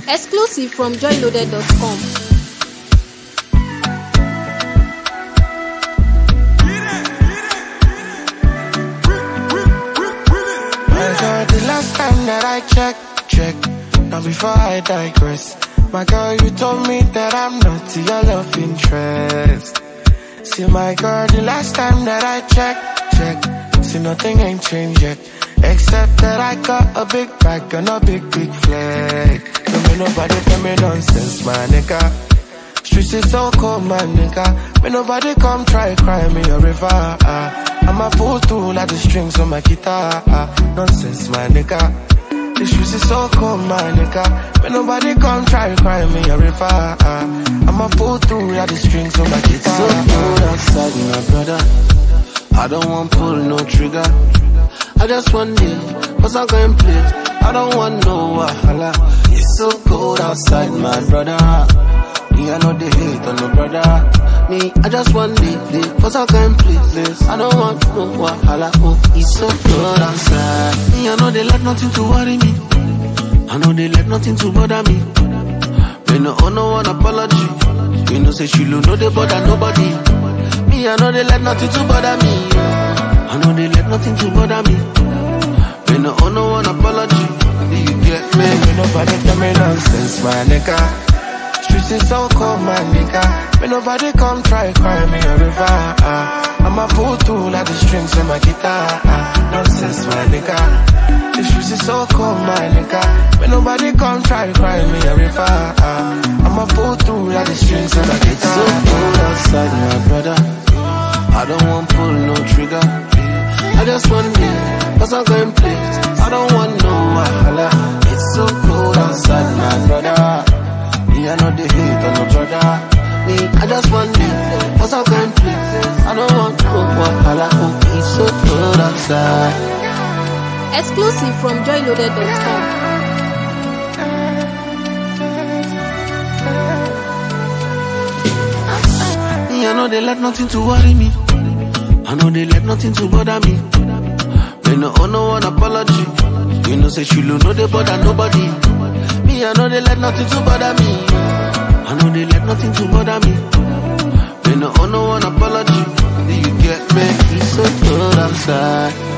Exclusive from joyloaded.com. The last time that I check, now before I digress. My girl, you told me that I'm not your love interest. See, my girl, the last time that I check, see, nothing ain't changed yet. Except that I got a big bag and a big flag. Don't make nobody tell me nonsense, my nigga. Streets is so cold, my nigga. May nobody come try cry me a river. I'ma pull through like the strings on my guitar. Nonsense, my nigga. The streets is so cold, my nigga. May nobody come try cry me a river. I'ma pull through like the strings on my guitar. It's so cold outside, my brother. I don't want pull no trigger. I just want it, cause I'm going play. I don't want no wahala. It's so cold outside, my brother. Me, I know they hate on no brother. Me, I just want it, cause I'm going play. I don't want no wahala. Oh, it's so cold outside. Me, I know they let nothing to worry me. I know they let nothing to bother me. Me no owe no one apology. Me no say she no they bother nobody. Me, I know they let nothing to bother me. I know they let nothing to bother me. Me no owe no one apology. You get me? May nobody tell me nonsense, my nigga. Streets is so cold, my nigga. May nobody come try cry me a river. I'ma pull through like the strings on my guitar. Nonsense, my nigga. The streets is so cold, my nigga. May nobody come try cry me a river. I'ma pull through like the strings on my guitar. It's so cold outside, my brother. I don't want pull no trigger. I just want it, cause I'm going play. I don't want no wahala. It's so cold outside, my brother. Me, I know they hate on no brother. Me, I just want it, cause I'm going play. I don't want no wahala. Oh, it's so cold outside. Exclusive from joyloaded.com. Me, I know they let nothing to worry me. I know they let nothing to bother me. Me no owe no one apology. You know say she no they bother nobody. Me, I know they let nothing to bother me. I know they let nothing to bother me. Me no owe no one apology. Do you get me? It's so cold outside.